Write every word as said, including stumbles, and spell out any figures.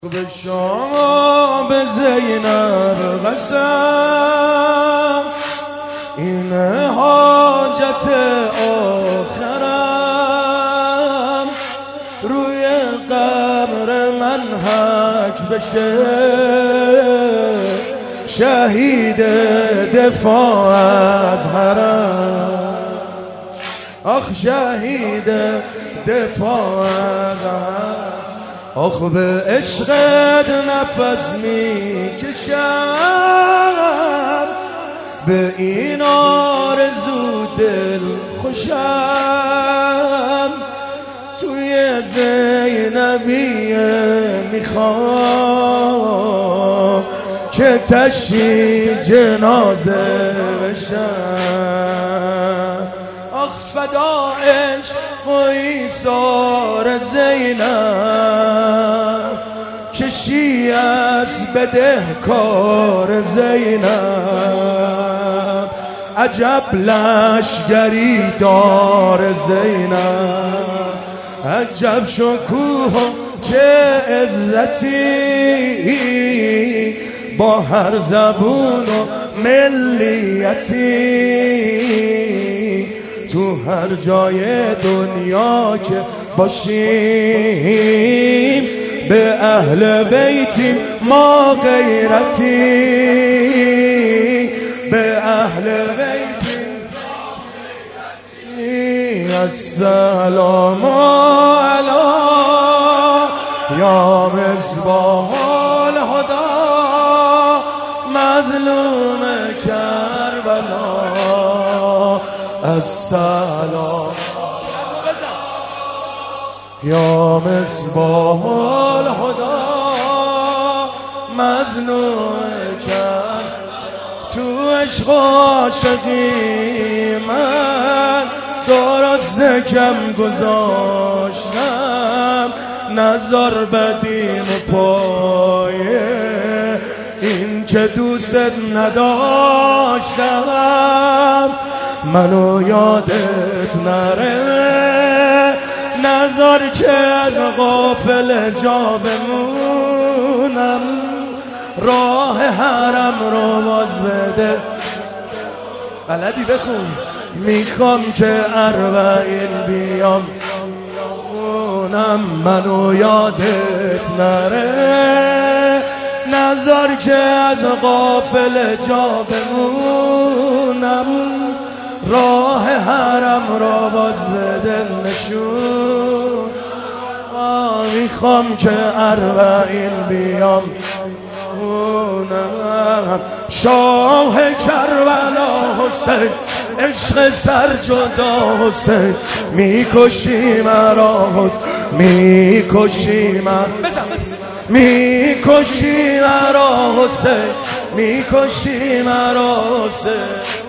به شما به زینب قسم، این حاجت آخرم، روی قبر من حک بشه، شهید دفاع از حرم. آخ شهید دفاع از حرم، آخ به عشقت نفس می کشم، به این آرزو دل خوشم، توی زینبیه میخوام که تشییع جنازه بشم. آخ فدا عشق و ایثار زینب، کشی از بدهکار زینب، عجب لشگری دار زینب، عجب شکوه چه عزتی، با هر زبون و ملیتی، تو هر جای دنیا که باشیم، به اهل بیتیم ما غیرتی، به اهل بیتیم السلام علی یا مصباح الهدی، مظلوم کربلا، السلام یا مصباح الهدی، مظلوم کربلا. تو عشق عاشقی من درست کم گذاشتم، نظر بدیم پایه این که دوست نداشتم، منو یادت نره، نظر که از غافل جا بمونم، راه حرم رو باز بده. بلدی بخون؟ میخوام که اربعین بیام اونم، منو یادت نره، نظر که از غافل جا بمونم، راه حرم را باز بده نشون. میخوام که اربعین بیام اونم، شاه کربلا حسین، عشق سر جدا حسین، میکشی مرا حسین، میکشی مرا، میکشی مرا حسین، میکشی مرا حسین.